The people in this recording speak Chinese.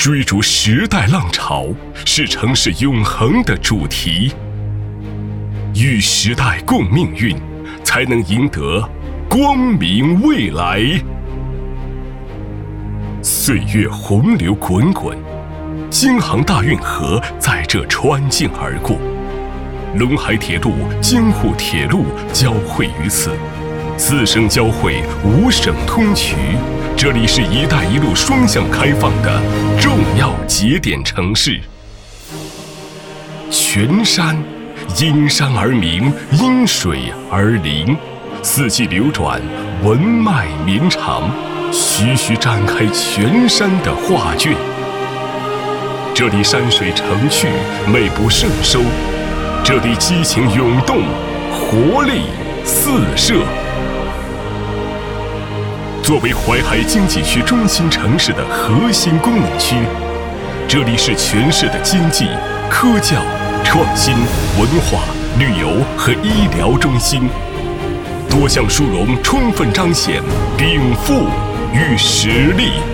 追逐时代浪潮是城市永恒的主题，与时代共命运，才能赢得光明未来。岁月洪流滚滚，京杭大运河在这穿境而过，陇海铁路、京沪铁路交汇于此，四省交汇，五省通衢。这里是一带一路双向开放的重要节点城市。全山因山而名，因水而灵，四季流转，文脉绵长，徐徐展开全山的画卷。这里山水成趣，美不胜收；这里激情涌动，活力四射。作为淮海经济区中心城市的核心功能区，这里是全市的经济、科教、创新、文化、旅游和医疗中心，多项殊荣充分彰显禀赋与实力。